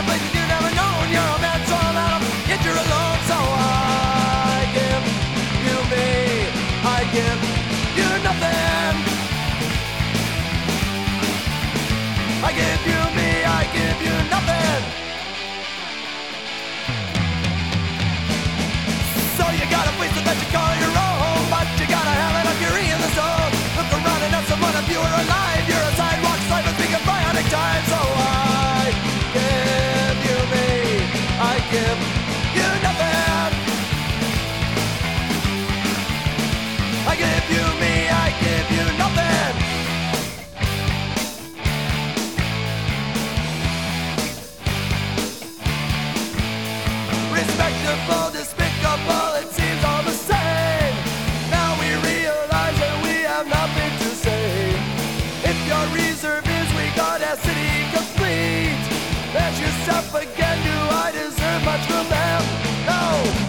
places you never known. You're a man so out, yet you're alone. So I give you me, I give you nothing. I give you me, I give you nothing. So you got a place that you call your own, but you gotta have it up your in the zone. Look around and have someone if you are alive. You're a sidewalk slider speaking bionic time. So I give you me, I give you nothing. I give you me, I give you nothing. Respectable, despicable, it seems all the same. Now we realize that we have nothing to say. If your reserve is we got a city complete, ask yourself again, do I deserve much from them? No.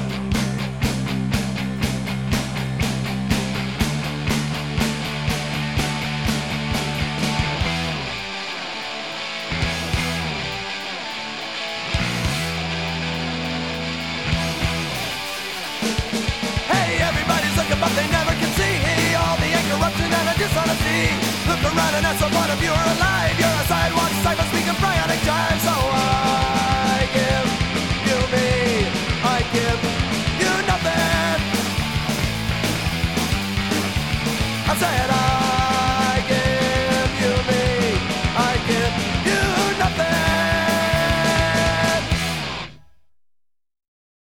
But they never can see all the corruption and the dishonesty. Look around and ask someone if you're alive. You're a sidewalk cipher speaking bionic time. So